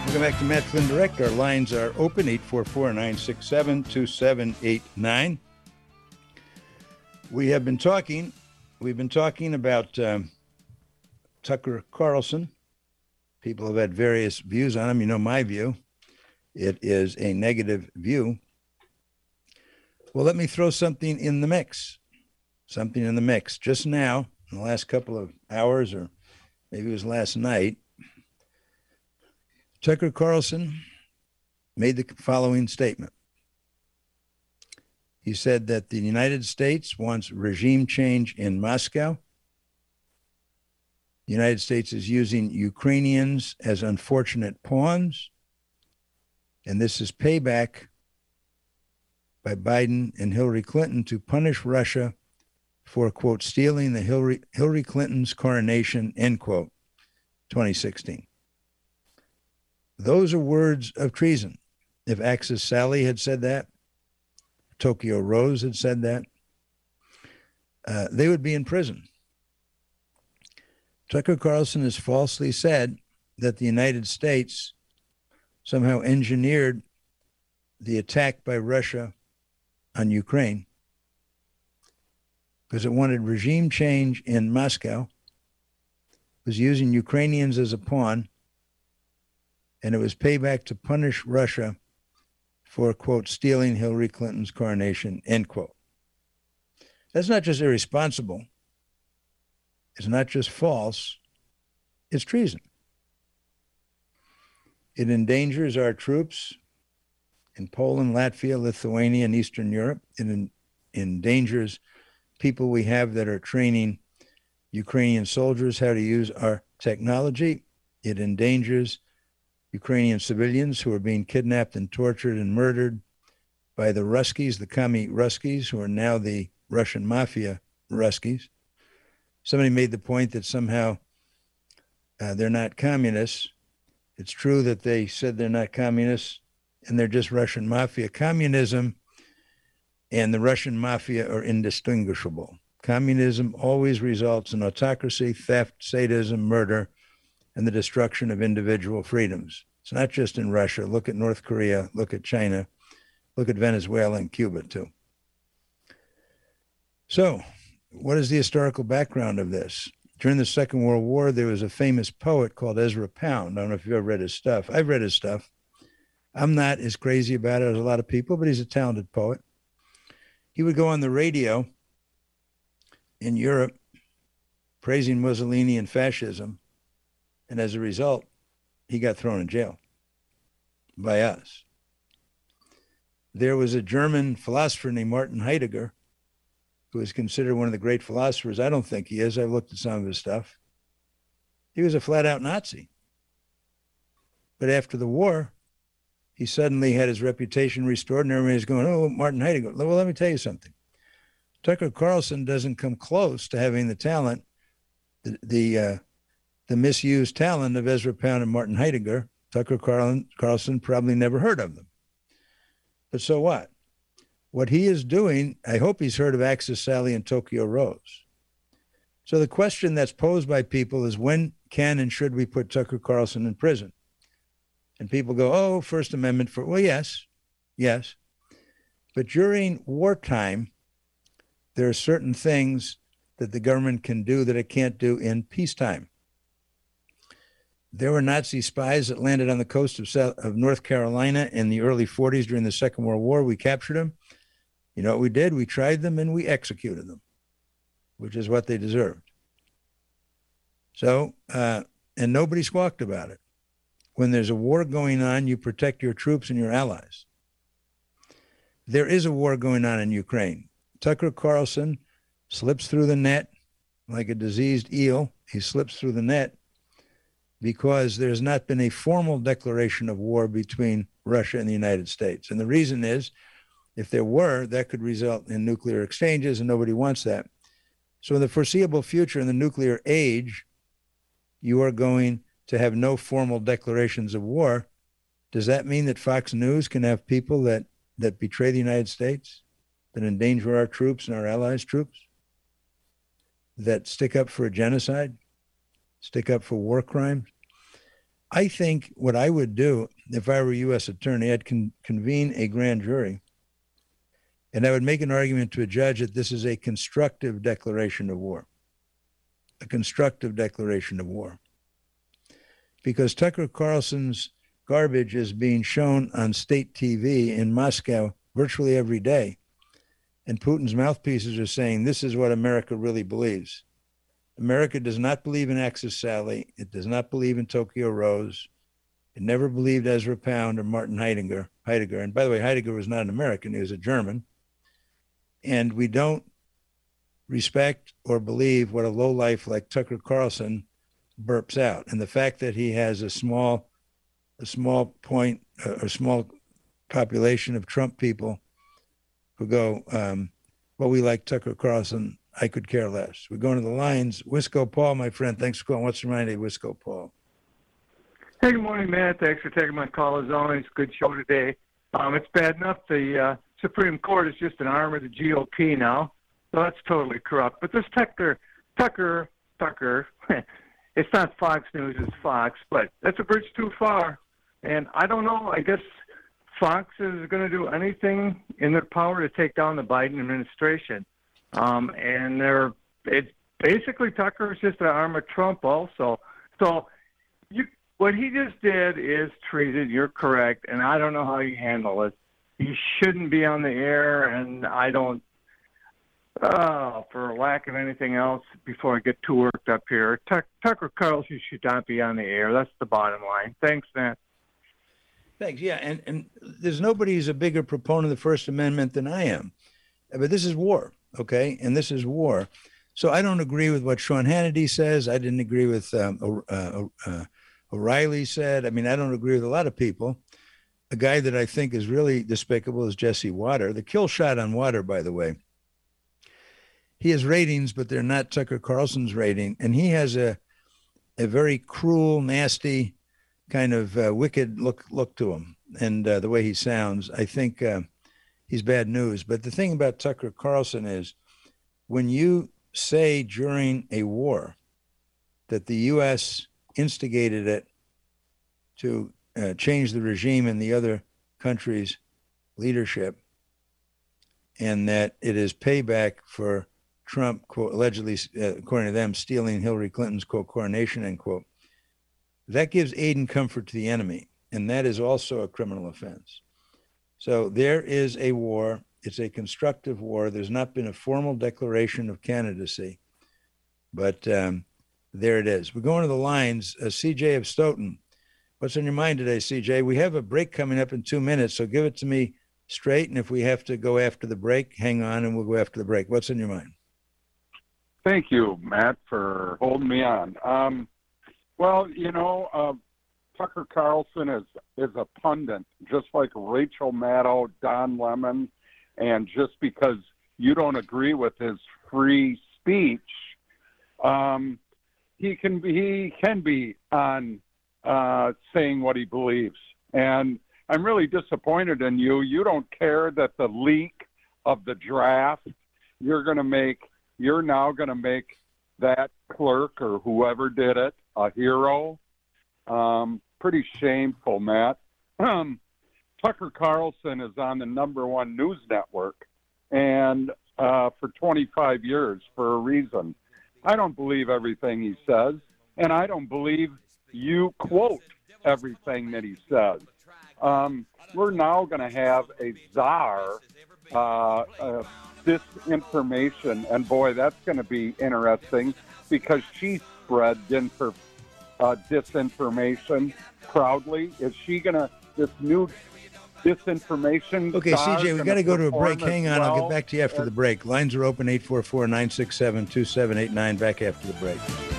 Welcome back to Matt Flynn Direct. Our lines are open, 844-967-2789. We've been talking about Tucker Carlson. People have had various views on him. You know my view. It is a negative view. Well, let me throw something in the mix. Just now, in the last couple of hours, or maybe it was last night, Tucker Carlson made the following statement. He said that the United States wants regime change in Moscow. The United States is using Ukrainians as unfortunate pawns. And this is payback by Biden and Hillary Clinton to punish Russia for, quote, stealing the Hillary Clinton's coronation, end quote, 2016. Those are words of treason. If Axis Sally had said that, Tokyo Rose had said that, they would be in prison. Tucker Carlson has falsely said that the United States somehow engineered the attack by Russia on Ukraine because it wanted regime change in Moscow, was using Ukrainians as a pawn, and it was payback to punish Russia for, quote, stealing Hillary Clinton's coronation, end quote. That's not just irresponsible. It's not just false. It's treason. It endangers our troops in Poland, Latvia, Lithuania, and Eastern Europe. It endangers people we have that are training Ukrainian soldiers how to use our technology. It endangers Ukrainian civilians who are being kidnapped and tortured and murdered by the Ruskies, the commie Ruskies, who are now the Russian mafia Ruskies. Somebody made the point that somehow they're not communists. It's true that they said they're not communists and they're just Russian mafia. Communism and the Russian mafia are indistinguishable. Communism always results in autocracy, theft, sadism, murder, and the destruction of individual freedoms. It's not just in Russia. Look at North Korea, look at China, look at Venezuela and Cuba too. So, what is the historical background of this? During the Second World War, there was a famous poet called Ezra Pound. I don't know if you've ever read his stuff. I've read his stuff. I'm not as crazy about it as a lot of people, but he's a talented poet. He would go on the radio in Europe praising Mussolini and fascism. And as a result, he got thrown in jail by us. There was a German philosopher named Martin Heidegger, who is considered one of the great philosophers. I don't think he is. I've looked at some of his stuff. He was a flat-out Nazi. But after the war, he suddenly had his reputation restored, and everybody's going, oh, Martin Heidegger. Well, let me tell you something. Tucker Carlson doesn't come close to having the talent, the misused talent of Ezra Pound and Martin Heidegger. Tucker Carlson probably never heard of them. But so what? What he is doing, I hope he's heard of Axis Sally and Tokyo Rose. So the question that's posed by people is, when can and should we put Tucker Carlson in prison? And people go, oh, First Amendment for, well, yes. But during wartime, there are certain things that the government can do that it can't do in peacetime. There were Nazi spies that landed on the coast of North Carolina in the early 40s during the Second World War. We captured them. You know what we did? We tried them and we executed them, which is what they deserved. So, and nobody squawked about it. When there's a war going on, you protect your troops and your allies. There is a war going on in Ukraine. Tucker Carlson slips through the net like a diseased eel. He slips through the net because there's not been a formal declaration of war between Russia and the United States. And the reason is, if there were, that could result in nuclear exchanges, and nobody wants that. So in the foreseeable future, in the nuclear age, you are going to have no formal declarations of war. Does that mean that Fox News can have people that betray the United States, that endanger our troops and our allies' troops, that stick up for a genocide, stick up for war crimes? I think what I would do if I were a U.S. attorney, I'd convene a grand jury, and I would make an argument to a judge that this is a constructive declaration of war. A constructive declaration of war. Because Tucker Carlson's garbage is being shown on state TV in Moscow virtually every day. And Putin's mouthpieces are saying this is what America really believes. America does not believe in Axis Sally. It does not believe in Tokyo Rose. It never believed Ezra Pound or Martin Heidegger. And by the way, Heidegger was not an American. He was a German. And we don't respect or believe what a lowlife like Tucker Carlson burps out. And the fact that he has a small population of Trump people who go, well, we like Tucker Carlson, I could care less. We're going to the lines. Wisco Paul, my friend, thanks for calling. What's your mind, Wisco Paul? Hey, good morning, Matt. Thanks for taking my call as always. Good show today. It's bad enough the Supreme Court is just an arm of the GOP now, so that's totally corrupt. But this Tucker, it's not Fox News, it's Fox, but that's a bridge too far. And I don't know, I guess Fox is going to do anything in their power to take down the Biden administration. And it's basically Tucker is just an arm of Trump also. So what he just did is treated, you're correct, and I don't know how you handle it. He shouldn't be on the air, and I don't, for lack of anything else, before I get too worked up here, Tucker Carlson should not be on the air. That's the bottom line. Thanks, Matt. Thanks. Yeah, and there's nobody who's a bigger proponent of the First Amendment than I am. But this is war, okay? And this is war. So I don't agree with what Sean Hannity says. I didn't agree with O'Reilly said. I mean, I don't agree with a lot of people. A guy that I think is really despicable is Jesse Watter. The kill shot on Watter, by the way. He has ratings, but they're not Tucker Carlson's rating. And he has a very cruel, nasty, kind of wicked look to him. And the way he sounds, I think he's bad news. But the thing about Tucker Carlson is when you say during a war that the U.S. instigated it to change the regime in the other country's leadership, and that it is payback for Trump, quote, allegedly, according to them, stealing Hillary Clinton's, quote, coronation, end quote, that gives aid and comfort to the enemy. And that is also a criminal offense. So there is a war. It's a constructive war. There's not been a formal declaration of candidacy, but there it is. We're going to the lines. CJ of Stoughton. What's on your mind today, CJ? We have a break coming up in 2 minutes, so give it to me straight. And if we have to go after the break, hang on and we'll go after the break. What's on your mind? Thank you, Matt, for holding me on. Well, Tucker Carlson is a pundit, just like Rachel Maddow, Don Lemon, and just because you don't agree with his free speech, he can be on saying what he believes. And I'm really disappointed in you. You don't care that the leak of the draft, you're now going to make that clerk or whoever did it a hero. Pretty shameful, Matt. Tucker Carlson is on the #1 news network and for 25 years for a reason. I don't believe everything he says, and I don't believe you quote everything that he says. We're now going to have a czar disinformation, and boy, that's going to be interesting because she spread disinformation proudly. Is she going to, this new disinformation? Okay, CJ, we got to go to a break. Hang on, I'll get back to you after the break. Lines are open, 844-967-2789, back after the break.